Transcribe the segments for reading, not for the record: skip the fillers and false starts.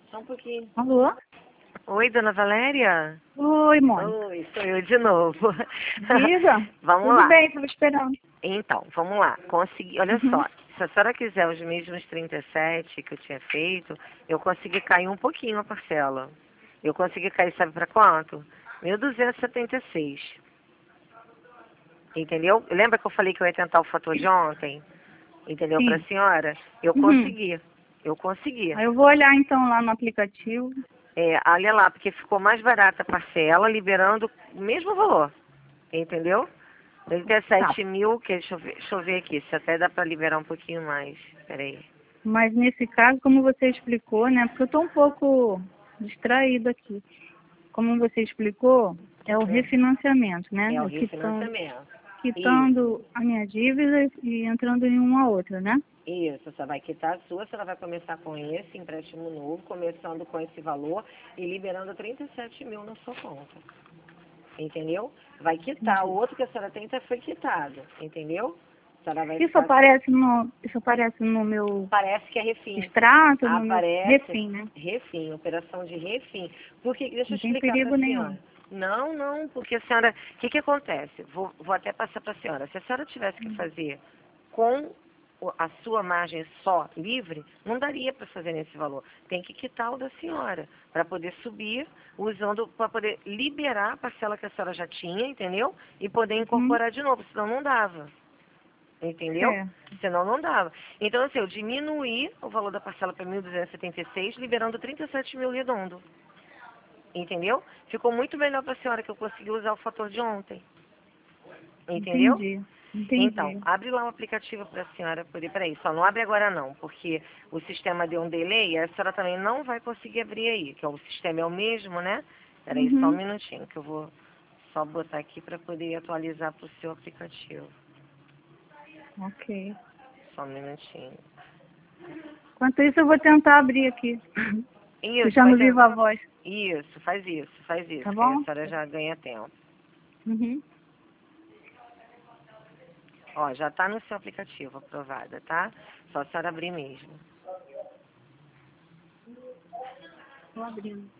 Só um pouquinho. Alô? Oi, dona Valéria? Oi, Mônica. Oi, sou eu de novo. Diga. Vamos Tudo lá. bem, estava esperando. Então, vamos lá. Consegui, olha Uhum. só, se a senhora quiser os mesmos 37 que eu tinha feito, eu consegui cair um pouquinho a parcela. Eu consegui cair, sabe para quanto? 1.276. Entendeu? Lembra que eu falei que eu ia tentar o fator de ontem? Entendeu? Para a Sim. senhora? Eu Uhum. consegui. Eu consegui. Aí eu vou olhar então lá no aplicativo. Olha lá, porque ficou mais barata a parcela, liberando o mesmo valor. Entendeu? Tá. 37 mil, que deixa eu ver aqui, se até dá para liberar um pouquinho mais. Peraí. Mas nesse caso, como você explicou, né? Porque eu estou um pouco distraída aqui. Como você explicou, é o Hum, refinanciamento, né? É o Eu refinanciamento. Isso, quitando a minha dívida e entrando em uma outra, né? isso. Você vai quitar a sua, você vai começar com esse empréstimo novo, começando com esse valor e liberando 37 mil na sua conta. Entendeu? Vai quitar. O Entendi. outro que a senhora tem já foi quitado. Entendeu? A senhora vai Isso ficar. aparece no meu Parece que é refim. extrato, no meu Aparece refim, né? refim, operação de refim. Porque, deixa eu Não tem explicar para perigo a nenhum. senhora. Não, não, porque a senhora, o que acontece? Vou até passar para a senhora. Se a senhora tivesse que fazer com a sua margem só livre, não daria para fazer nesse valor. Tem que quitar o da senhora, para poder subir, usando, para poder liberar a parcela que a senhora já tinha, entendeu? E poder Uhum. incorporar de novo, senão não dava. Entendeu? Certo. Senão não dava. Então, assim, eu diminuí o valor da parcela para 1.276, liberando 37 mil redondo. Entendeu? Ficou muito melhor para a senhora que eu consegui usar o fator de ontem. Entendeu? Entendi. Então, Entendi. abre lá um aplicativo para a senhora poder. Peraí, só não abre agora não, porque o sistema deu um delay e a senhora também não vai conseguir abrir aí, que o sistema é o mesmo, né? Peraí, só um Uhum. minutinho, que eu vou só botar aqui para poder atualizar para o seu aplicativo. Ok. Só um minutinho. Enquanto isso, eu vou tentar abrir aqui. Isso, vai Deixando ter. viva a voz. Faz Tá isso, que aí a bom? senhora já ganha tempo. Uhum. Ó, já tá no seu aplicativo aprovada, tá? Só a senhora abrir mesmo. Tô abrindo.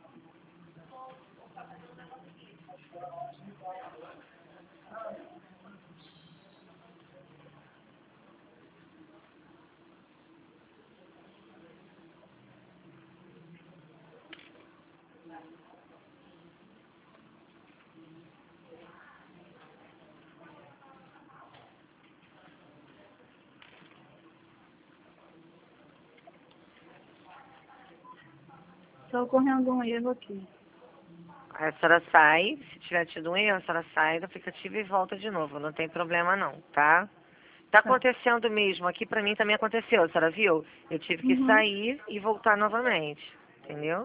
Está ocorrendo um erro aqui. Aí a senhora sai, se tiver tido um erro, a senhora sai do aplicativo e volta de novo. Não tem problema não, tá? Tá Tá. acontecendo mesmo. Aqui pra mim também aconteceu, a senhora viu? Eu tive que Uhum. sair e voltar novamente. Entendeu?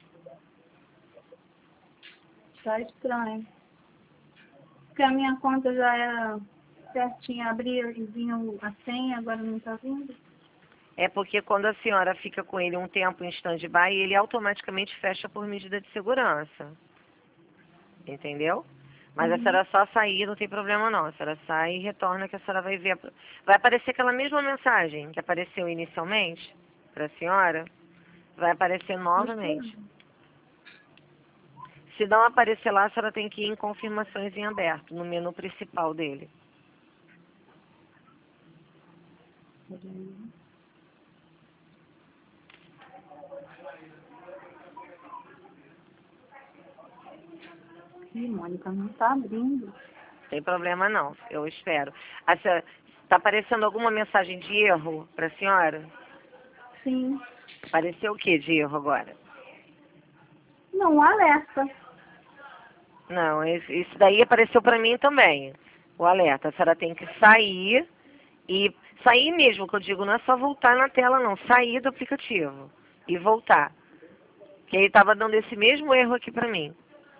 Tá estranho. Porque a minha conta já era certinha, abria e vinha a senha, agora não tá vindo. É porque quando a senhora fica com ele um tempo em stand-by, ele automaticamente fecha por medida de segurança. Entendeu? Mas a Uhum. senhora só sair, não tem problema não. A senhora sai e retorna que a senhora vai ver. Vai aparecer aquela mesma mensagem que apareceu inicialmente para a senhora. Vai aparecer Tô novamente. esperando. Se não aparecer lá, a senhora tem que ir em confirmações em aberto, no menu principal dele. Peraí. Ih, Mônica, não tá abrindo. Não tem problema não, eu espero. Está aparecendo alguma mensagem de erro para a senhora? Sim. Apareceu o que de erro agora? Não, alerta. Não, isso daí apareceu para mim também. O alerta. A senhora tem que sair e sair mesmo, que eu digo, não é só voltar na tela não, sair do aplicativo e voltar. Que ele estava dando esse mesmo erro aqui para mim.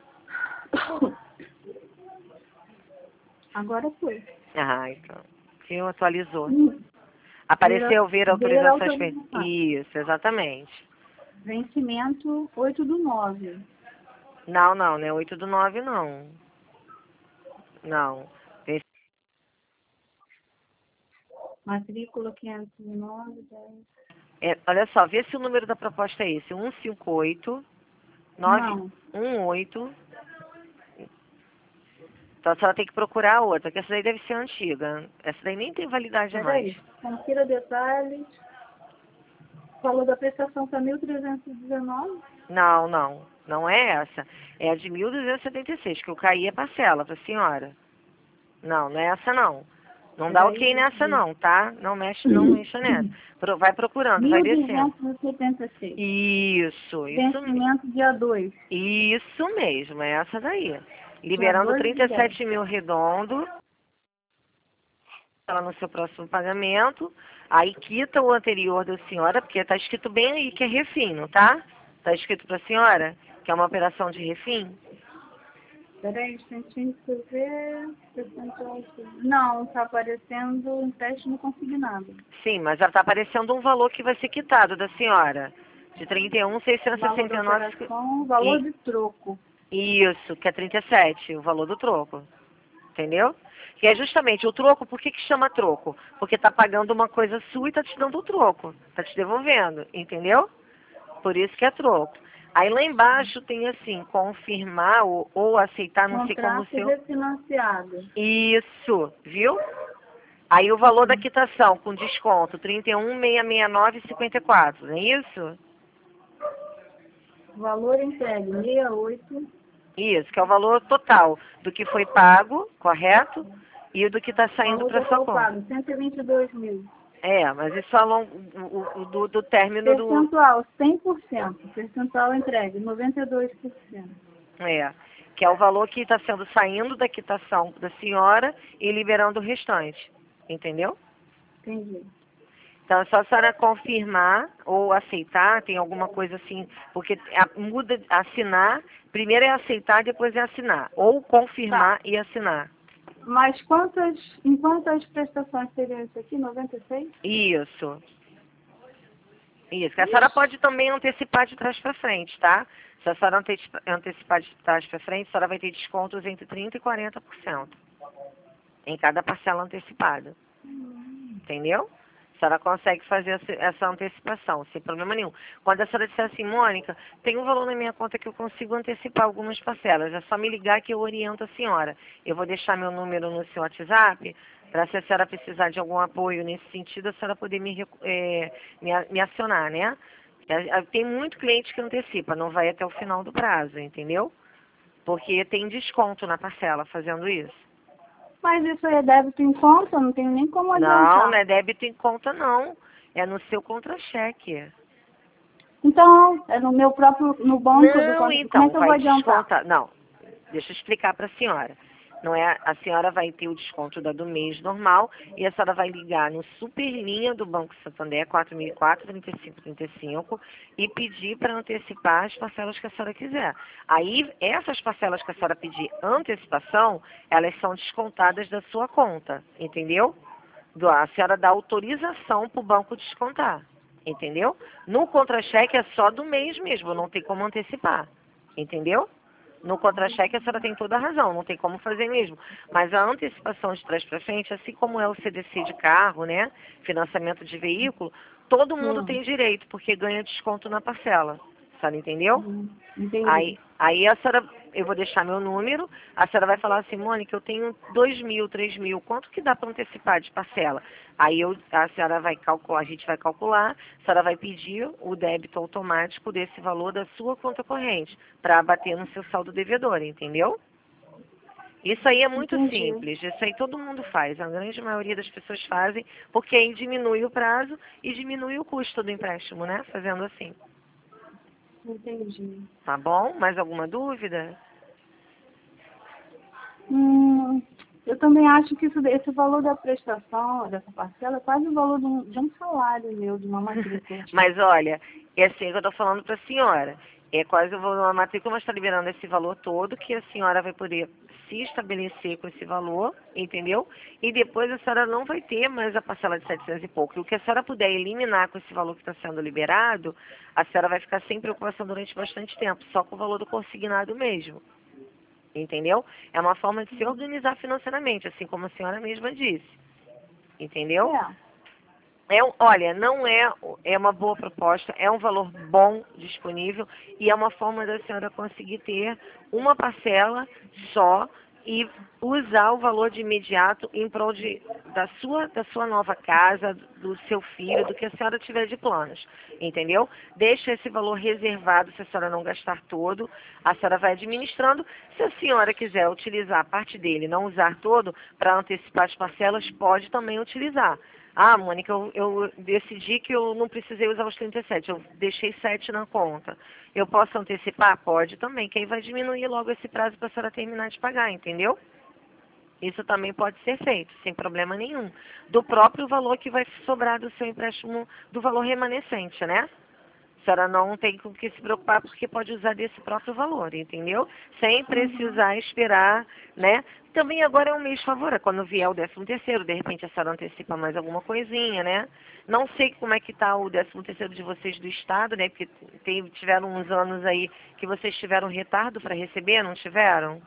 Agora foi. Ah, então. Viu? Atualizou. Hum. Apareceu ver Ver autorizações feitas. autorização. Isso, exatamente. Vencimento 8/9. Não, não, não é 8/9 não. Não. Matrícula 509, 10. Olha só, vê se o número da proposta é esse. 158 Não. 918. Então a senhora tem que procurar a outra, que essa daí deve ser antiga. Essa daí nem tem validade mais. Peraí. Confira detalhes. Falou da prestação para 1.319. Não, não. Não é essa. É a de 1.276, que eu caí a parcela para a senhora. Não, não é essa não. Não dá Peraí, ok deixa eu nessa ver. não, tá? Não mexa nessa. Vai procurando, vai descendo. 1.276. Isso Vencimento dia 2. Isso mesmo, é essa daí. Dia Liberando 2 de 10. 37 mil redondo, ela no seu próximo pagamento, aí quita o anterior da senhora, porque está escrito bem aí que é refim, não tá? Está escrito para a senhora que é uma operação de refim? Peraí, instantinho, deixa eu ver. Não, está aparecendo empréstimo consignado. Sim, mas já está aparecendo um valor que vai ser quitado da senhora, de Valor da 31.669. operação, valor de troco. Isso, que é 37, o valor do troco. Entendeu? Que é justamente o troco, por que chama troco? Porque tá pagando uma coisa sua e tá te dando o troco. Tá te devolvendo, entendeu? Por isso que é troco. Aí lá embaixo tem assim, confirmar ou aceitar, não sei como o Contrato seu. refinanciado. Isso, viu? Aí o valor da quitação com desconto, 31.669,54, não é isso? Valor entregue, 68. Isso, que é o valor total do que foi pago, correto? E do que está saindo Valor para sua total conta. pago, 122 mil. Mas isso ao longo do término do. Percentual, 100%. Percentual entregue, 92%. Que é o valor que está sendo saindo da quitação da senhora e liberando o restante. Entendeu? Entendi. Então é só a senhora confirmar ou aceitar, tem alguma coisa assim, porque muda assinar, primeiro é aceitar, depois é assinar. Ou confirmar Tá. e assinar. Mas em quantas prestações seria isso aqui? 96? Isso. Isso. Que a senhora pode também antecipar de trás para frente, tá? Se a senhora antecipar de trás para frente, a senhora vai ter descontos entre 30% e 40% em cada parcela antecipada. Entendeu? A senhora consegue fazer essa antecipação, sem problema nenhum. Quando a senhora disser assim, Mônica, tem um valor na minha conta que eu consigo antecipar algumas parcelas, é só me ligar que eu oriento a senhora. Eu vou deixar meu número no seu WhatsApp, para se a senhora precisar de algum apoio nesse sentido, a senhora poder me acionar, né? Tem muito cliente que antecipa, não vai até o final do prazo, entendeu? Porque tem desconto na parcela fazendo isso. Mas isso aí é débito em conta, não tenho nem como adiantar. Não é débito em conta, não. É no seu contra-cheque. Então, é no meu próprio, no banco do Não, como é então, que eu vou vai adiantar? descontar. Não, deixa eu explicar para a senhora. Não é, a senhora vai ter o desconto do mês normal e a senhora vai ligar no Superlinha do Banco Santander, 4004-3535, e pedir para antecipar as parcelas que a senhora quiser. Aí, essas parcelas que a senhora pedir antecipação, elas são descontadas da sua conta, entendeu? A senhora dá autorização para o banco descontar, entendeu? No contra-cheque é só do mês mesmo, não tem como antecipar, entendeu? No contra-cheque a senhora tem toda a razão, não tem como fazer mesmo. Mas a antecipação de trás para frente, assim como é o CDC de carro, né? Financiamento de veículo, todo mundo tem direito, porque ganha desconto na parcela. A senhora entendeu? Entendi. Aí a senhora, eu vou deixar meu número, a senhora vai falar assim, Mônica, eu tenho 2.000, 3.000, quanto que dá para antecipar de parcela? Aí a senhora vai calcular, a gente vai calcular, a senhora vai pedir o débito automático desse valor da sua conta corrente, para bater no seu saldo devedor, entendeu? Isso aí é muito Entendi. simples, isso aí todo mundo faz, a grande maioria das pessoas fazem, porque aí diminui o prazo e diminui o custo do empréstimo, né? Fazendo assim. Entendi. Tá bom? Mais alguma dúvida? Eu também acho que esse valor da prestação, dessa parcela, é quase o valor de um salário meu, de uma matrícula. Mas olha, é assim que eu estou falando para a senhora. É quase o valor da matrícula, mas está liberando esse valor todo que a senhora vai poder se estabelecer com esse valor, entendeu? E depois a senhora não vai ter mais a parcela de 700 e pouco. E o que a senhora puder eliminar com esse valor que está sendo liberado, a senhora vai ficar sem preocupação durante bastante tempo, só com o valor do consignado mesmo. Entendeu? É uma forma de se organizar financeiramente, assim como a senhora mesma disse. Entendeu? É. Olha, não é uma boa proposta, é um valor bom disponível e é uma forma da senhora conseguir ter uma parcela só e usar o valor de imediato em prol da sua nova casa, do seu filho, do que a senhora tiver de planos, entendeu? Deixa esse valor reservado se a senhora não gastar todo, a senhora vai administrando. Se a senhora quiser utilizar parte dele, não usar todo, para antecipar as parcelas, pode também utilizar. Ah, Mônica, eu decidi que eu não precisei usar os 37, eu deixei 7 na conta. Eu posso antecipar? Pode também, que aí vai diminuir logo esse prazo para a senhora terminar de pagar, entendeu? Isso também pode ser feito, sem problema nenhum. Do próprio valor que vai sobrar do seu empréstimo, do valor remanescente, né? A senhora não tem com que se preocupar porque pode usar desse próprio valor, entendeu? Sem precisar esperar, né? Também agora é um mês favorável, quando vier o 13º, de repente a senhora antecipa mais alguma coisinha, né? Não sei como é que está o 13º de vocês do Estado, né? Porque tiveram uns anos aí que vocês tiveram retardo para receber, não tiveram?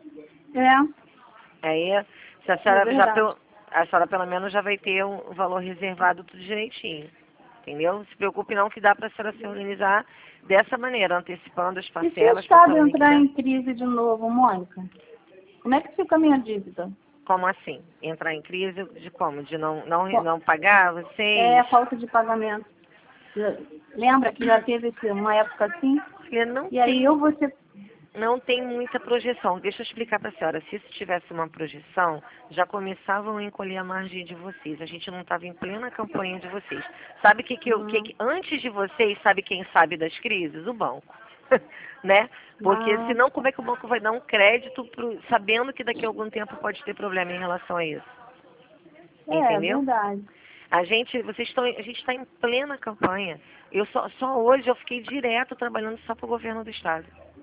É, Aí, se a senhora a senhora pelo menos já vai ter um valor reservado tudo direitinho. Entendeu? Não se preocupe não que dá para a senhora se organizar dessa maneira, antecipando as e se o parcelas. Estado entrar em crise de novo, Mônica? Como é que fica a minha dívida? Como assim? Entrar em crise de como? De não pagar vocês? É a falta de pagamento. Lembra que já teve uma época assim? E aí eu vou ser... Não tem muita projeção. Deixa eu explicar para a senhora. Se isso tivesse uma projeção, já começavam a encolher a margem de vocês. A gente não estava em plena campanha de vocês. Sabe que antes de vocês, sabe quem sabe das crises? O banco. Né? Porque senão como é que o banco vai dar um crédito sabendo que daqui a algum tempo pode ter problema em relação a isso? Entendeu? É verdade. A gente está em plena campanha. Só hoje eu fiquei direto trabalhando só para o governo do estado.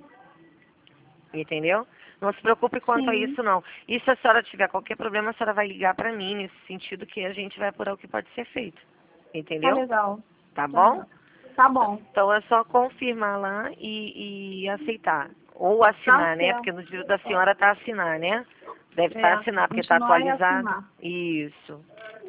Entendeu? Não se preocupe quanto a isso, não. E se a senhora tiver qualquer problema, a senhora vai ligar para mim, nesse sentido que a gente vai apurar o que pode ser feito. Entendeu? Tá legal. Tá bom? Tá bom. Então é só confirmar lá e aceitar. Ou assinar, né? Porque no dia da senhora tá assinar, né? Deve estar assinar, porque está atualizado. Isso.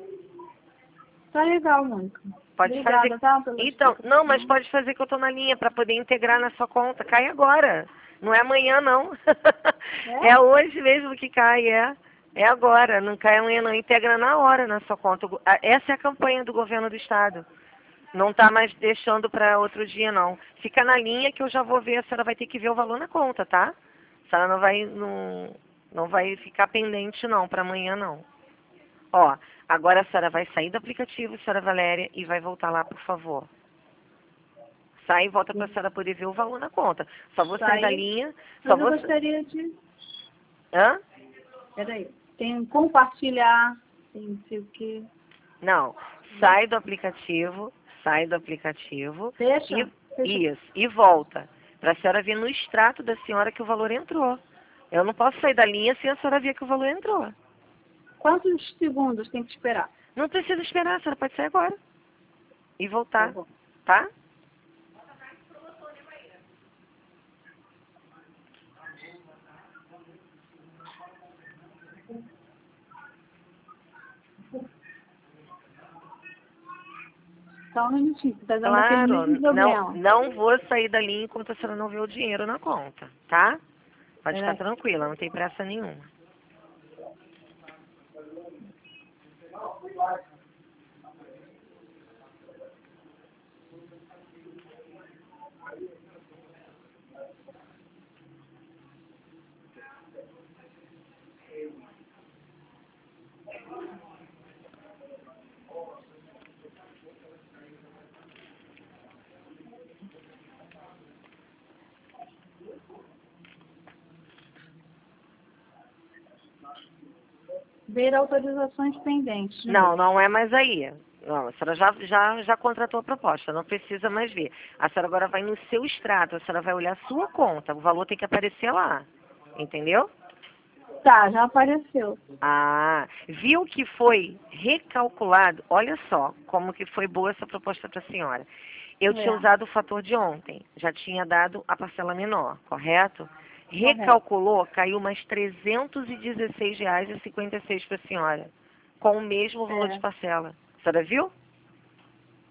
Tá legal, Mônica. Pode Obrigada, fazer. Tá, Então, não, mas pode fazer que eu tô na linha para poder integrar na sua conta. Cai agora. Não é amanhã, não. É hoje mesmo que cai, é. É agora, não cai amanhã, não. Integra na hora na sua conta. Essa é a campanha do governo do estado. Não está mais deixando para outro dia, não. Fica na linha que eu já vou ver, a senhora vai ter que ver o valor na conta, tá? A senhora não vai ficar pendente, não, para amanhã, não. Ó, agora a senhora vai sair do aplicativo, senhora Valéria, e vai voltar lá, por favor. Sai e volta para a senhora poder ver o valor na conta. Só vou sair da linha. Eu gostaria de... Hã? Peraí. Tem compartilhar, tem não sei o quê. Não. Sai do aplicativo. Fecha? Isso. E volta. Para a senhora ver no extrato da senhora que o valor entrou. Eu não posso sair da linha sem a senhora ver que o valor entrou. Quantos segundos tem que esperar? Não precisa esperar, a senhora pode sair agora. E voltar. Tá? Só um minutinho, tá dando claro, não vou sair da linha enquanto a senhora não vê o dinheiro na conta, tá? Pode ficar tranquila, não tem pressa nenhuma. Ver autorizações pendentes. Não, não é mais aí. Não, a senhora já contratou a proposta, não precisa mais ver. A senhora agora vai no seu extrato, a senhora vai olhar a sua conta, o valor tem que aparecer lá. Entendeu? Tá, já apareceu. Ah, viu que foi recalculado? Olha só como que foi boa essa proposta para a senhora. Eu tinha usado o fator de ontem, já tinha dado a parcela menor, correto? Recalculou, caiu mais R$ 316,56 para a senhora, com o mesmo valor de parcela. A senhora viu?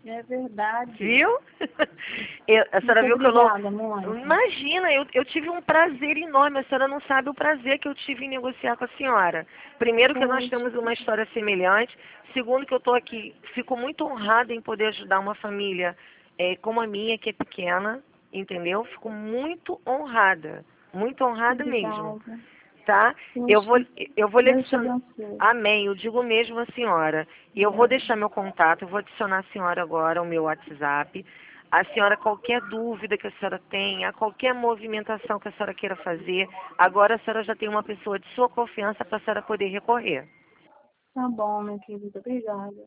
É verdade. Viu? A senhora Muito viu que eu não... obrigada, Mônica. Imagina, eu tive um prazer enorme. A senhora não sabe o prazer que eu tive em negociar com a senhora. Primeiro que nós Poxa. temos uma história semelhante. Segundo que eu estou aqui, fico muito honrada em poder ajudar uma família como a minha, que é pequena, entendeu? Fico muito honrada mesmo, Obrigada. tá? Eu vou lhe Deus te adicionar. abençoe. Amém, eu digo mesmo a senhora. E eu vou deixar meu contato, eu vou adicionar a senhora agora ao meu WhatsApp. A senhora, qualquer dúvida que a senhora tenha, qualquer movimentação que a senhora queira fazer, agora a senhora já tem uma pessoa de sua confiança para a senhora poder recorrer. Tá bom, minha querida. Obrigada.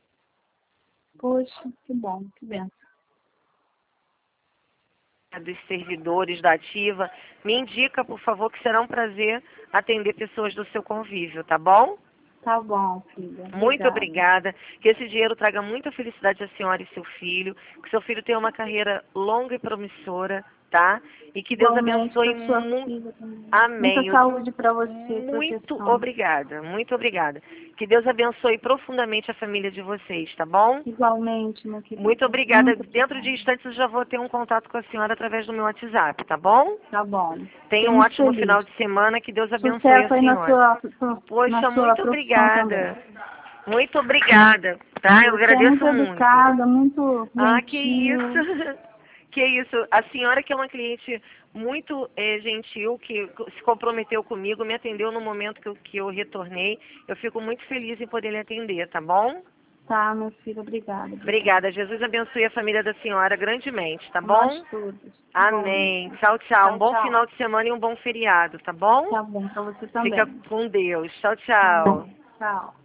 Poxa, que bom, que benção. Dos servidores da Ativa, me indica, por favor, que será um prazer atender pessoas do seu convívio, tá bom? Tá bom, filha. Muito Obrigada. obrigada. Que esse dinheiro traga muita felicidade à senhora e seu filho. Que seu filho tenha uma carreira longa e promissora, tá? E que Deus Igualmente abençoe para sua muito. filha também. Amém. Muita saúde para você e Muito proteção. obrigada, muito obrigada. Que Deus abençoe profundamente a família de vocês, tá bom? Igualmente, meu querido. Muito obrigada. Muito Dentro de instantes eu já vou ter um contato com a senhora através do meu WhatsApp, tá bom? Tá bom. Tenha Fiquei um muito ótimo feliz. final de semana. Que Deus abençoe a Sucesso aí na senhora. sua Poxa, muito profissão também. obrigada. Muito obrigada, tá? Eu Você é agradeço muito muito. educada, muito Ah, que gentil. isso. Que isso. A senhora que é uma cliente muito gentil, que se comprometeu comigo, me atendeu no momento que eu retornei. Eu fico muito feliz em poder lhe atender, tá bom? Tá, meu filho, obrigada. Obrigada. Jesus abençoe a família da senhora grandemente, tá bom? Nós todos. Amém. Igualmente. Tchau, tchau. Um bom Tchau. final de semana e um bom feriado, tá bom? Tá bom, pra você também. Fica com Deus. Tchau, Tá tchau. bom. Tchau.